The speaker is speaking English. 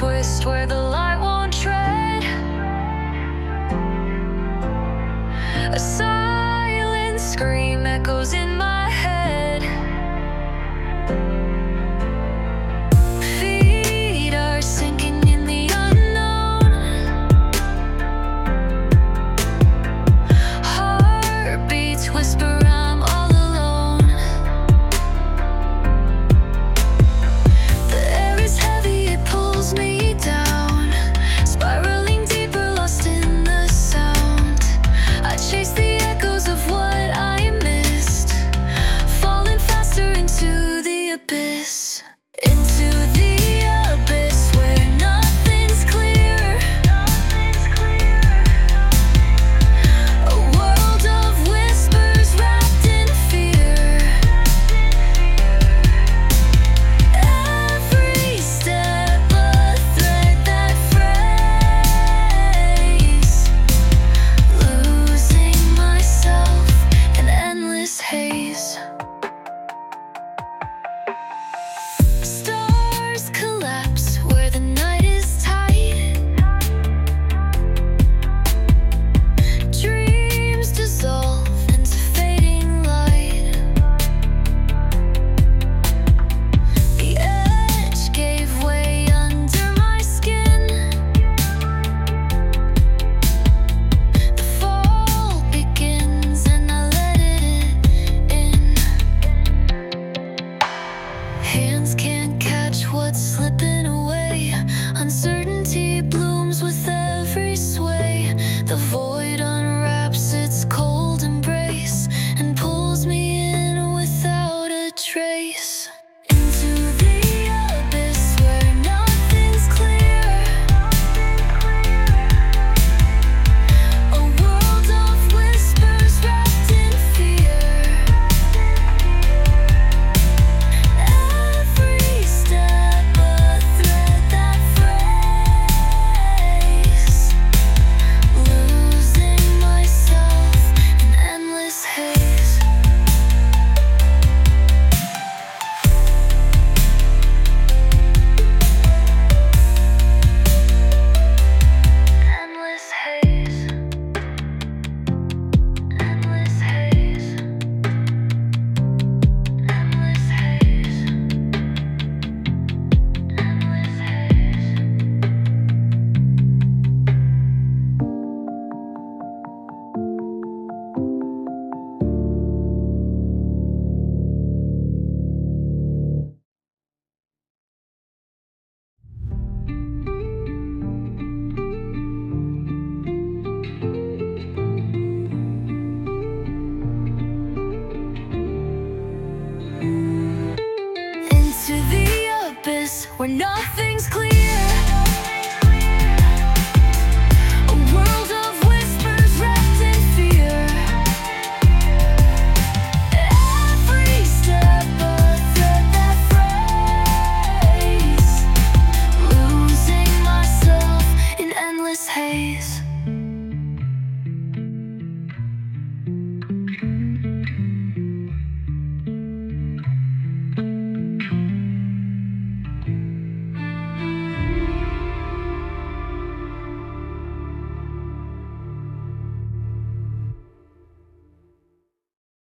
twist where the light won't tread. A silent scream echoes in my head. Feet are sinking in the unknown. Heartbeats whisper I'm all alone. The air is heavy, it pulls me down, spiraling deeper, lost in the sound. I chase the echoes of what I missed, falling faster into the abyss. Into the abyss where nothing's clear. A world of whispers wrapped in fear. Every step a thread that frays, losing myself in endless haze. Stars collapse where the night is tight. Dreams dissolve into fading light. The edge gave way under my skin. The fall begins and I let it in. Hands can't catch what's slipping away. Uncertainty blooms with every sway. The void unwraps its cold embrace and pulls me in without a trace. Into the abyss where nothing's clear. A world of whispers wrapped in fear. Every step a thread that frays, losing myself in endless haze. Endless haze. Endless haze. Endless haze. Endless haze. Into the abyss where nothing's clear.